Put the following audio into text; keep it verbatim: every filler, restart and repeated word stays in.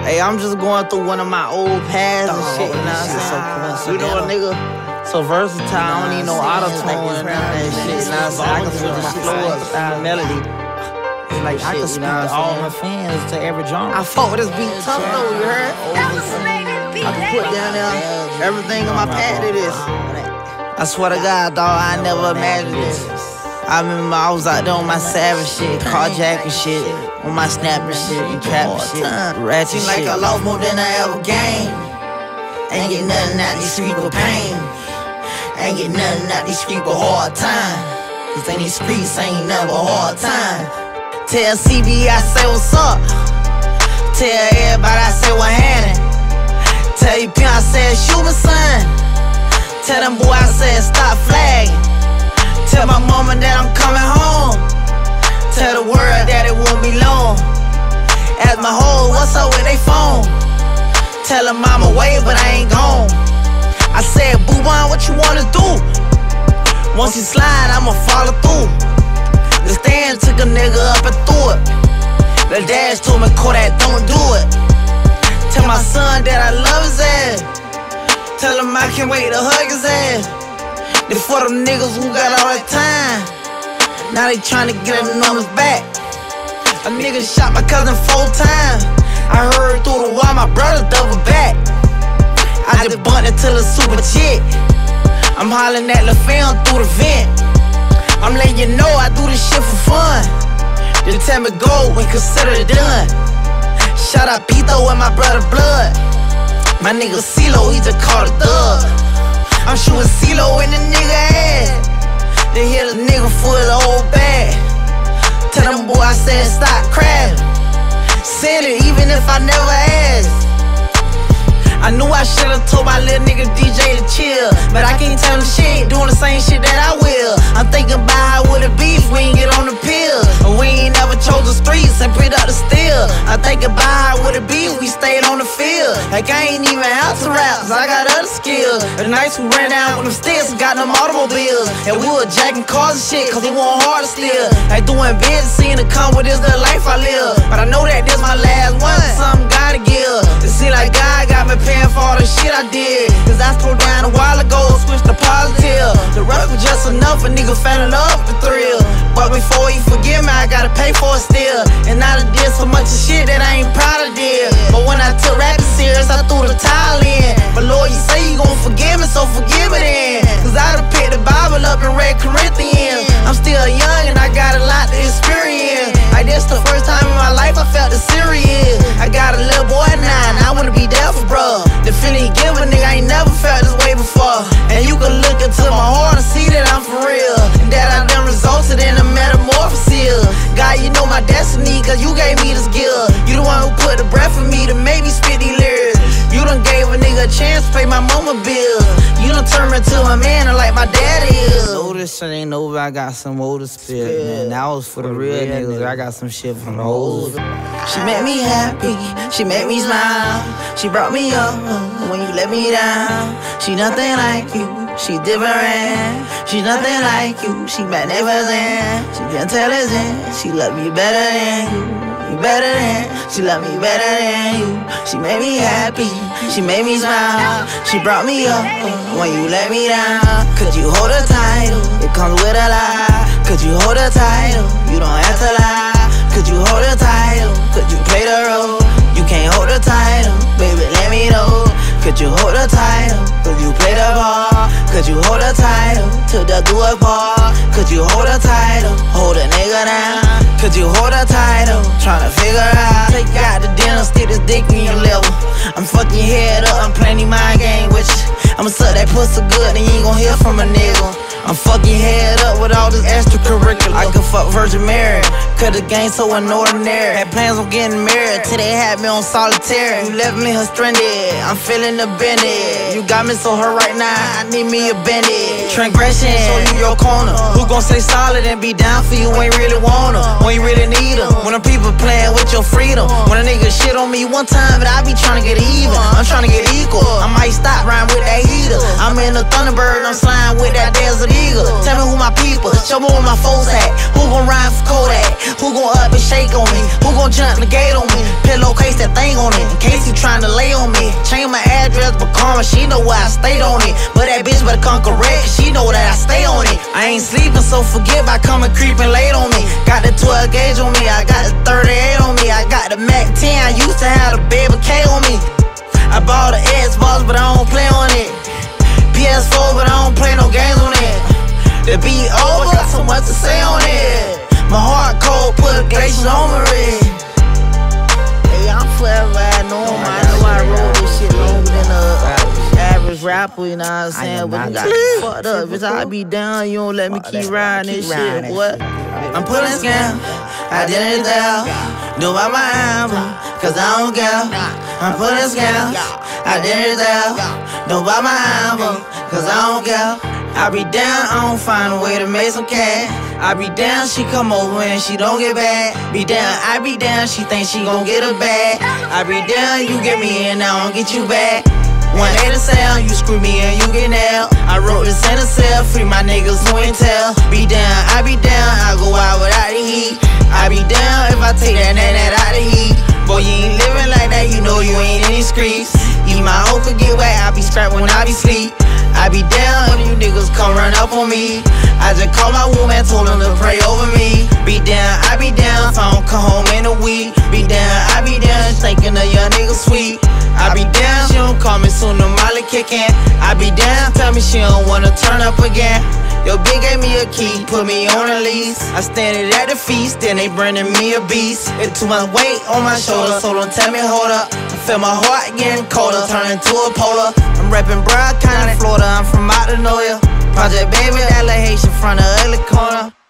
Hey, I'm just going through one of my old pads and shit, you know what I'm saying? You know a nigga so versatile, I don't need no auto-tune and none of that shit, you know what I'm saying? I can switch my flow up style melody. It's like I can speak to all my fans to every genre. I fuck with this beat tough though, you heard? I can put down there everything on my pad to this. I swear to God, dawg, I never imagined this. I remember I was out there on my savage shit, carjacking shit, on my snapping shit, and trapping shit, ratchet shit. Seem like I lost more than I ever gained. Ain't get nothing out these streets but pain. Ain't get nothing out these streets but hard time. Cause in these streets ain't never hard time. Tell C B I say what's up. Tell everybody I say what happening. Tell you P I said shoot my son. Tell them boy I said stop flagging. Tell my mama that I'm coming home. Tell the world that it won't be long. Ask my hoe what's up with they phone. Tell them I'm away but I ain't gone. I said boo one what you wanna do? Once you slide I'ma follow through. The stand took a nigga up and threw it. The dash told me Kodak don't do it. Tell my son that I love his ass. Tell him I can't wait to hug his ass. They for them niggas who got all that time. Now they tryna get them numbers back. A nigga shot my cousin four times. I heard through the wall my brother double back. I just bumped into the super chick. I'm hollering at the film through the vent. I'm letting you know I do this shit for fun. Just tell me go and consider it done. Shout out Pito and my brother Blood. My nigga CeeLo, he just caught a thug. I'm shooting CeeLo in the nigga ass. They hit a nigga for the whole bag. Tell them boy I said stop crabbing. Said it even if I never asked. I knew I should've told my little nigga D J to chill, but I can't tell him shit, doing the same shit that I will. I'm thinking about how would it be if we ain't get on the pill, and we ain't never chose the streets and picked up the steel. I'm thinking about how would it be if we stayed on the field. Like I ain't even out to rap, cause I got other skills. The nights we ran down with them sticks and got them automobiles, and we were jacking cars and shit cause we want hard to steal. Like doing business, seeing to come with this the life I live. But I know that this my last one, something gotta give. It seem like God got me paying for all the shit I did. Cause I slowed down a while ago, switched to positive. The rest was just enough, a nigga fell in love with the thrill. But before he forgive me, I gotta pay for it still. And I done did so much of shit that I ain't proud of did. But when I took rapping serious, I threw the towel in. But Lord, you say you gon' forgive me, so forgive me then. Cause I done picked the Bible up and read Corinthians. I'm still young and I got a lot to experience. Like this the first time in my life I felt the serious. I got a little boy now and I wanna be there for bro. The feeling you give a nigga, I ain't never felt this way before. And you can look into my heart and see that I'm for real, and that I done resulted in a metamorphosis. God, you know my destiny, cause you gave me this gift. You the one who put the breath in me to make me spit these lyrics. You done gave a nigga a chance to pay my mama bill. You done turned me to a man like my daddy is. No, this shit ain't over, I got some more to spit, man. That was for the real niggas, I got some shit from the old. She made me happy, she made me smile. She brought me up when you let me down. She nothing like you, she different. She nothing like you, she magnificent. She intelligent, she love me better than you. You better than, she love me better than you. She made me happy, she made me smile. She brought me up when you let me down. Could you hold a title? It comes with a lie. Could you hold a title? You don't have to lie. Could you hold a title? Could you play the role? You can't hold a title, baby, let me know. Could you hold a title? Could you play the ball? Could you hold a title to the do it part? Could you hold a title? Hold a nigga down. Could you hold a title? Tryna figure out. Take you out to dinner, stick this dick in your liver. I'm fucking your head up, I'm playing these mind game with you. I'ma suck that pussy good, and you ain't gon' hear from a nigga. I'm fucking your head up with all this extracurricular. I could fuck Virgin Mary, cause the game so unordinary. Had plans on getting married, till they had me on solitaire. You left me her stranded, I'm feeling the bended. You got me so hurt right now, I need me a bended. Transgression, show you your corner. Who gon' stay solid and be down for you, ain't really want her, when you really need her. When the people playing with your freedom. When a nigga shit on me one time, but I be tryna get even. I'm tryna get equal, I might stop riding with that heater. I'm in the Thunderbird, I'm sliding with that Desert Eagle. Tell me who my people, show me where my foes at. Who gon' ride for Kodak? Who gon' up and shake on me? Who gon' jump the gate on me? Pillowcase that thing on it, in case he tryna lay on me. Change my address, but karma, she know where I stayed on it. But that bitch better come correct, she know that I stay on it. I ain't sleeping, so forget by coming creeping late on me. Got the twelve gauge on me, I got the thirty-eight on me. I got the Mac ten, I used to have the Baby K on me. I bought the Xbox, but I don't play on it. P S four, but I don't play no games on it. The beat over, got so much to say on it. My heart cold, put a glacier on my red. Hey, I'm forever I know him. I know I wrote this shit longer than a average rapper, you know what I'm saying? But you got me fucked up, bitch. I be down, you don't let me keep riding this shit, boy. I'm pulling scam, I did it there. Do by my album, cause I don't care. I'm pulling scam, I did it there. Do by my album, cause I don't care. I be down, I don't find a way to make some cash. I be down, she come over and she don't get back. Be down, I be down, she think she gon' get her back. I be down, you get me in, I don't get you back. one eighty sale, you screw me and you get nailed. I wrote this in a cell, free my niggas who ain't tell. Be down, I be down, I go out without the heat. I be down if I take that that that out the heat. Boy, you ain't living like that, you know you ain't in these streets. Eat my hoe could get wet, I be strapped when I be sleep. I be down if you niggas come run up on me. I just called my woman, told him to pray over me. Be down, I be down, if I don't come home in a week. Be down, I be down, thinking of young niggas sweet. I be down, she don't call me soon, the molly kickin'. I be down, tell me she don't wanna turn up again. Yo, bitch gave me a key, put me on a lease. I standing at the feast, then they bringing me a beast. It's too much weight on my shoulder, so don't tell me hold up. I feel my heart getting colder, turning to a polar. I'm reppin' Broad County, Florida, I'm from out of nowhere. Project Baby, that La Haitian front of ugly corner.